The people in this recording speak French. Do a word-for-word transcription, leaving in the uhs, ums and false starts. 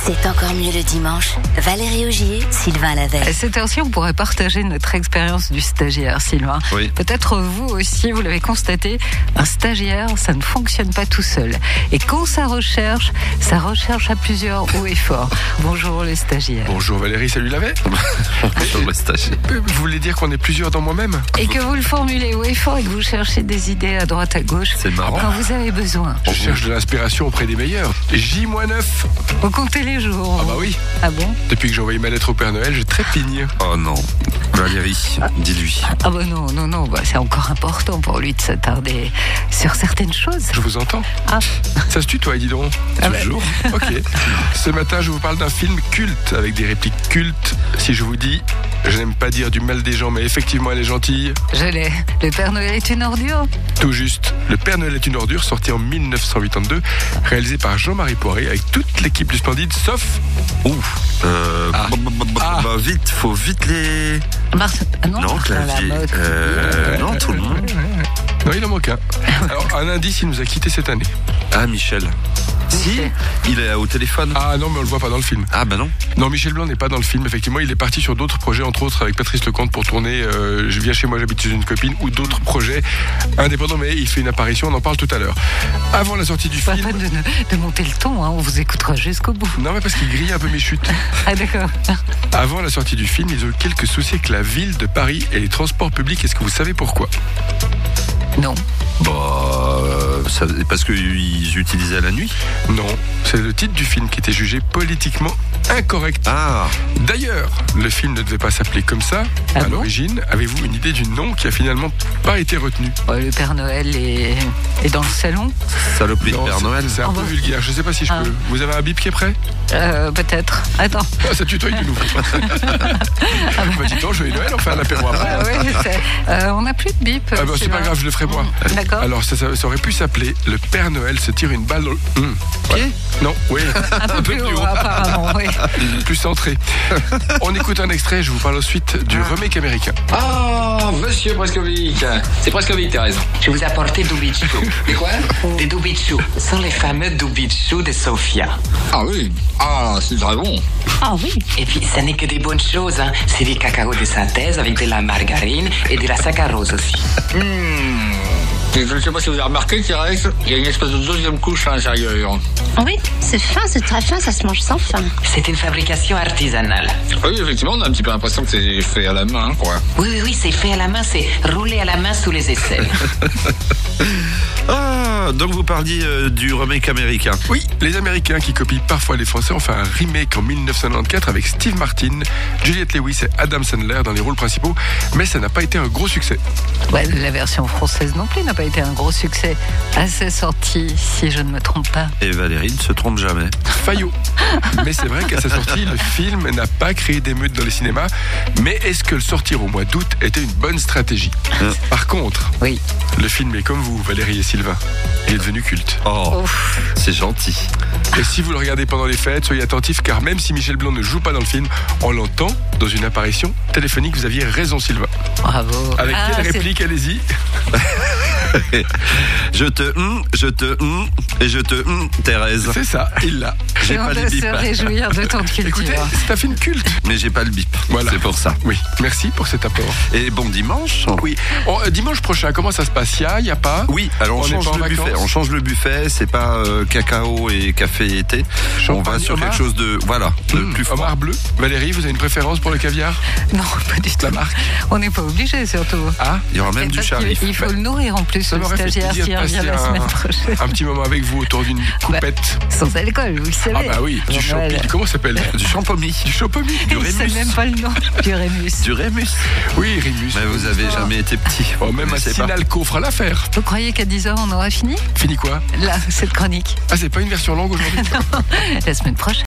C'est encore mieux le dimanche. Valérie Augier, Sylvain Lavey. À cette heure-ci, on pourrait partager notre expérience du stagiaire, Sylvain. Oui. Peut-être vous aussi, vous l'avez constaté, un stagiaire, ça ne fonctionne pas tout seul. Et quand ça recherche, ça recherche à plusieurs haut et fort. Bonjour les stagiaires. Bonjour Valérie, salut Lavey. Bonjour le stagiaire. Vous voulez dire qu'on est plusieurs dans moi-même? Et que vous le formulez haut et fort et que vous cherchez des idées à droite à gauche. C'est marrant. Quand vous avez besoin. Je cherche de l'inspiration auprès des meilleurs. J neuf. Vous comptez les jours. Ah bah oui. Ah bon? Depuis que j'ai envoyé ma lettre au Père Noël, je trépigne. Oh non. Valérie, dis-lui. Ah bah non, non, non, bah c'est encore important pour lui de s'attarder sur certaines choses. Je vous entends. Ah. Ça se tutoie, dis donc. Ah bah. Toujours. Ok. Ce matin, je vous parle d'un film culte, avec des répliques cultes. Si je vous dis, je n'aime pas dire du mal des gens, mais effectivement, elle est gentille. Je l'ai. Le Père Noël est une ordure. Tout juste. Le Père Noël est une ordure, sorti en mille neuf cent quatre-vingt-deux, réalisé par Jean-Marie Poiré, avec toute l'équipe du Splendide, sauf... Ouh. Euh, Ah. bah, bah, bah, Ah. bah, vite, faut vite les... Mars... Ah non, Non, Martin clavier. Lamotte. Euh, non, tout le monde. Non, il en manque un. Alors, un indice, il nous a quittés cette année. Ah, Michel. Si, il est au téléphone. Ah non, mais on le voit pas dans le film. Ah, bah non. Non, Michel Blanc n'est pas dans le film. Effectivement, il est parti sur d'autres projets, entre autres avec Patrice Lecomte pour tourner euh, Je viens chez moi, j'habite chez une copine, ou d'autres projets indépendants, mais il fait une apparition, on en parle tout à l'heure. Avant la sortie du Pas film... peine de, de monter le ton, hein, on vous écoutera jusqu'au bout. Non, mais parce qu'il grille un peu mes chutes. Ah d'accord. Avant la sortie du film, ils ont eu quelques soucis avec la ville de Paris et les transports publics. Est-ce que vous savez pourquoi? Non. Bah, euh, ça- parce qu'ils utilisaient la nuit. Non, c'est le titre du film qui était jugé politiquement incorrect. Ah, D'ailleurs, le film ne devait pas s'appeler comme ça Ah à bon l'origine. Avez-vous une idée du nom qui a finalement pas été retenu? Oh, le Père Noël est, est dans le salon. saloperie de Non, Père c'est- Noël. C'est un Oh, peu bah. vulgaire, je sais pas si je Ah. peux. Vous avez un bip qui est prêt? Euh, peut-être. Attends. Ah, ça tutoie du nouveau. Bah, dis donc, joyeux Noël, on fait un apéro après. Ah oui, je sais. Euh, on n'a plus de bip. Ah bah, c'est Sylvain. pas grave, je le ferai moi. D'accord. Alors ça, ça- ça aurait pu s'appeler Le Père Noël se tire une balle dans le... Hum. Pied. Non, oui, un peu plus haut, apparemment. Oui. plus centré. On écoute un extrait, je vous parle ensuite du remake américain. Ah, monsieur Prescovic. C'est Prescovic, t'as raison. Je vous ai apporté Dubichou. Et quoi? Des Dubichou. Ce sont les fameux Dubichou de Sofia. Ah oui. Ah, c'est très bon. Ah oui. Et puis, ça n'est que des bonnes choses. Hein. C'est du cacao de synthèse avec de la margarine et de la saccharose aussi. Hmm. Et je ne sais pas si vous avez remarqué, T-Rex, il y a une espèce de deuxième couche à l'intérieur. Oui, c'est fin, c'est très fin, ça se mange sans fin. C'est une fabrication artisanale. Oui, effectivement, on a un petit peu l'impression que c'est fait à la main, quoi. Oui, oui, oui, c'est fait à la main, c'est roulé à la main sous les aisselles. Ah, donc vous parliez euh, du remake américain. Oui, les Américains qui copient parfois les Français ont fait un remake en mille neuf cent quatre-vingt-quatorze avec Steve Martin, Juliette Lewis et Adam Sandler dans les rôles principaux, mais ça n'a pas été un gros succès. Ouais, la version française non plus n'a pas été un gros succès. À sa sortie, si je ne me trompe pas. Et Valérie ne se trompe jamais. Fayot. Mais c'est vrai qu'à sa sortie, le film n'a pas créé d'émeute dans les cinémas, mais est-ce que le sortir au mois d'août était une bonne stratégie? Euh. Par contre, Oui. le film est comme vous, Valérie et Sylvain. Il est devenu culte. Oh, c'est gentil. Et si vous le regardez pendant les fêtes, soyez attentifs car même si Michel Blanc ne joue pas dans le film, on l'entend dans une apparition téléphonique. Vous aviez raison, Sylvain. Bravo. Avec Ah, quelle c'est- réplique, allez-y? Je te hum, je te hum, et je te hum, Thérèse. C'est ça, il l'a. J'ai Et on pas le doit bip. se réjouir de ton culture. Écoutez, c'est un film culte. Mais j'ai pas le bip. Voilà. C'est pour ça. Oui, merci pour cet apport. Et bon dimanche. Oui. Oh, euh, dimanche prochain, comment ça se passe? Il y a, il y a pas? Oui, alors on, On n'est change pas en le buffet. vacances. On change le buffet. C'est pas euh, cacao et café et thé. On Champagne, va sur homard. quelque chose de voilà, de Mmh, plus froid. homard bleu. Valérie, vous avez une préférence pour le caviar? Non, pas du tout. La marque? On n'est pas obligé, surtout. Ah, Il y aura même Et du parce qu'il- charif. Il faut le nourrir en plus, ça le m'aurait fait stagiaire, plaisir s'il de revient passer la semaine un, prochaine. un petit moment avec vous autour d'une coupette. Sans alcool, vous le savez. Ah bah oui, du Bon, champi. voilà. Comment ça s'appelle? Du champomis. Du champomis. Du Il sait Rémus. même pas le nom du Rémus. Du Rémus. Oui, Rimus. Mais vous avez jamais été petit. Oh, même Vous un connaissez pas. Sinalco fera l'affaire. Vous croyez qu'à dix heures, on aura fini? Fini quoi? Là, cette chronique. Ah, c'est pas une version longue aujourd'hui? La semaine prochaine.